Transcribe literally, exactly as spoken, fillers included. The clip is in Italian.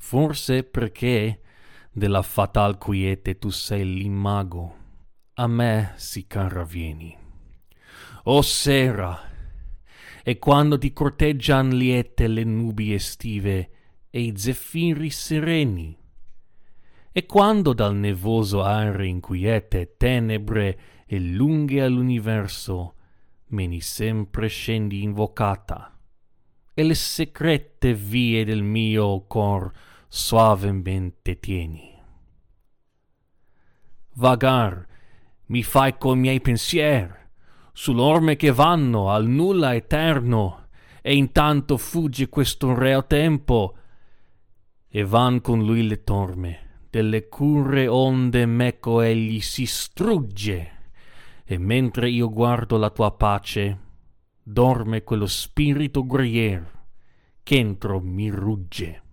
Forse perché della fatal quiete tu sei l'imago, a me si cara vieni. O sera, e quando ti corteggian liete le nubi estive e i zeffiri sereni, e quando dal nevoso aere inquiete tenebre e lunghe all'universo meni sempre scendi invocata, e le secrete vie del mio cor soavemente tieni. Vagar mi fai coi miei pensier sull'orme che vanno al nulla eterno, e intanto fugge questo reo tempo, e van con lui le torme delle curre onde meco egli si strugge, e mentre io guardo la tua pace dorme quello spirito guerrier ch'entro mi rugge.